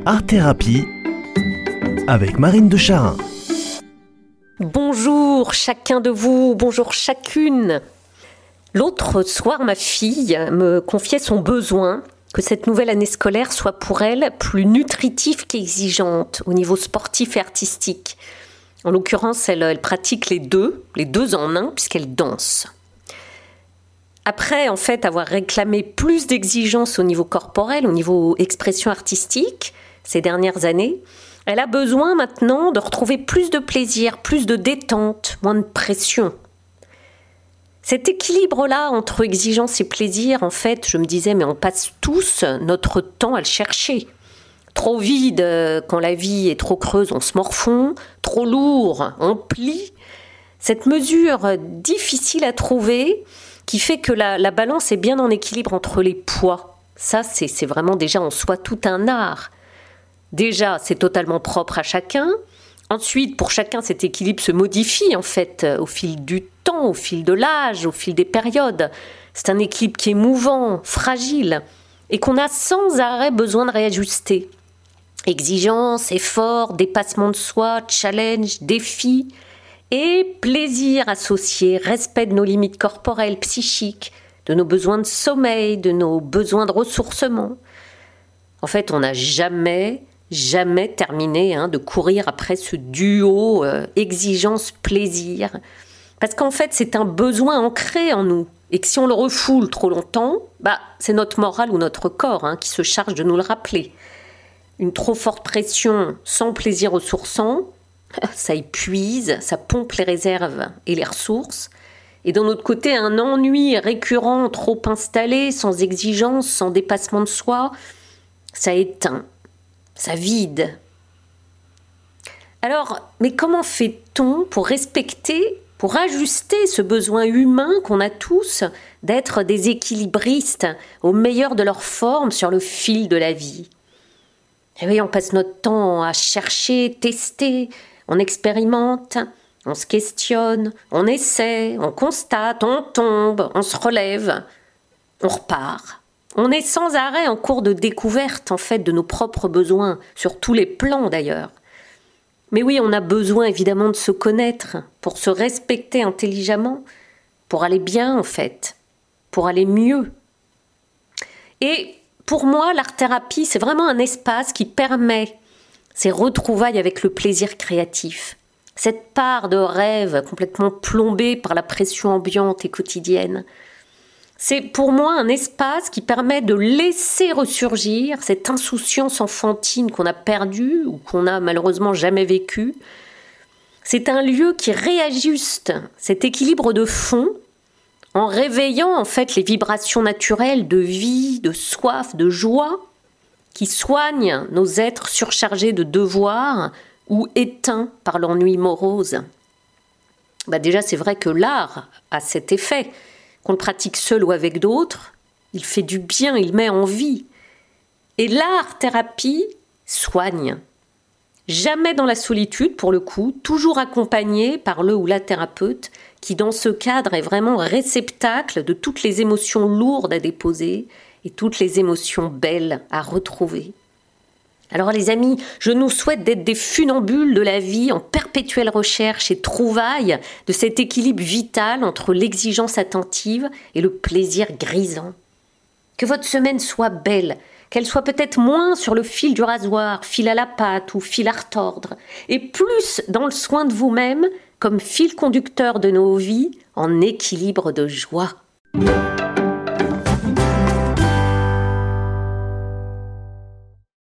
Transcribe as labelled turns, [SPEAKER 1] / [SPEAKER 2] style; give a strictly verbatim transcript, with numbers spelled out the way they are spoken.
[SPEAKER 1] Art Thérapie avec Marine de Charin.
[SPEAKER 2] Bonjour chacun de vous, bonjour chacune. L'autre soir, ma fille me confiait son besoin que cette nouvelle année scolaire soit pour elle plus nutritive qu'exigeante au niveau sportif et artistique. En l'occurrence, elle, elle pratique les deux, les deux en un, puisqu'elle danse. Après, en fait, avoir réclamé plus d'exigences au niveau corporel, au niveau expression artistique, ces dernières années, elle a besoin maintenant de retrouver plus de plaisir, plus de détente, moins de pression. Cet équilibre-là entre exigence et plaisir, en fait, je me disais, mais on passe tous notre temps à le chercher. Trop vide quand la vie est trop creuse, on se morfond. Trop lourd, on plie. Cette mesure difficile à trouver qui fait que la, la balance est bien en équilibre entre les poids. Ça, c'est, c'est vraiment déjà en soi tout un art. Déjà, c'est totalement propre à chacun. Ensuite, pour chacun, cet équilibre se modifie en fait au fil du temps, au fil de l'âge, au fil des périodes. C'est un équilibre qui est mouvant, fragile et qu'on a sans arrêt besoin de réajuster. Exigence, effort, dépassement de soi, challenge, défi et plaisir associé, respect de nos limites corporelles, psychiques, de nos besoins de sommeil, de nos besoins de ressourcement. En fait, on n'a jamais, jamais terminé hein, de courir après ce duo euh, exigence-plaisir. Parce qu'en fait, c'est un besoin ancré en nous. Et que si on le refoule trop longtemps, bah, c'est notre morale ou notre corps hein, qui se charge de nous le rappeler. Une trop forte pression sans plaisir ressourçant, ça épuise, ça pompe les réserves et les ressources. Et d'un autre côté, un ennui récurrent, trop installé, sans exigence, sans dépassement de soi, ça éteint, ça vide. Alors, mais comment fait-on pour respecter, pour ajuster ce besoin humain qu'on a tous d'être des équilibristes au meilleur de leur forme sur le fil de la vie ? Et oui, on passe notre temps à chercher, tester, on expérimente, on se questionne, on essaie, on constate, on tombe, on se relève, on repart. On est sans arrêt en cours de découverte en fait de nos propres besoins, sur tous les plans d'ailleurs. Mais oui, on a besoin évidemment de se connaître, pour se respecter intelligemment, pour aller bien en fait, pour aller mieux. Et pour moi, l'art-thérapie, c'est vraiment un espace qui permet ces retrouvailles avec le plaisir créatif. Cette part de rêve complètement plombée par la pression ambiante et quotidienne. C'est pour moi un espace qui permet de laisser ressurgir cette insouciance enfantine qu'on a perdue ou qu'on n'a malheureusement jamais vécue. C'est un lieu qui réajuste cet équilibre de fond en réveillant en fait les vibrations naturelles de vie, de soif, de joie qui soignent nos êtres surchargés de devoirs ou éteints par l'ennui morose. Bah déjà, c'est vrai que l'art a cet effet. Qu'on le pratique seul ou avec d'autres, il fait du bien, il met en vie. Et l'art-thérapie soigne. Jamais dans la solitude, pour le coup, toujours accompagné par le ou la thérapeute qui, dans ce cadre, est vraiment réceptacle de toutes les émotions lourdes à déposer et toutes les émotions belles à retrouver. Alors les amis, je nous souhaite d'être des funambules de la vie en perpétuelle recherche et trouvaille de cet équilibre vital entre l'exigence attentive et le plaisir grisant. Que votre semaine soit belle, qu'elle soit peut-être moins sur le fil du rasoir, fil à la pâte ou fil à retordre, et plus dans le soin de vous-même comme fil conducteur de nos vies en équilibre de joie.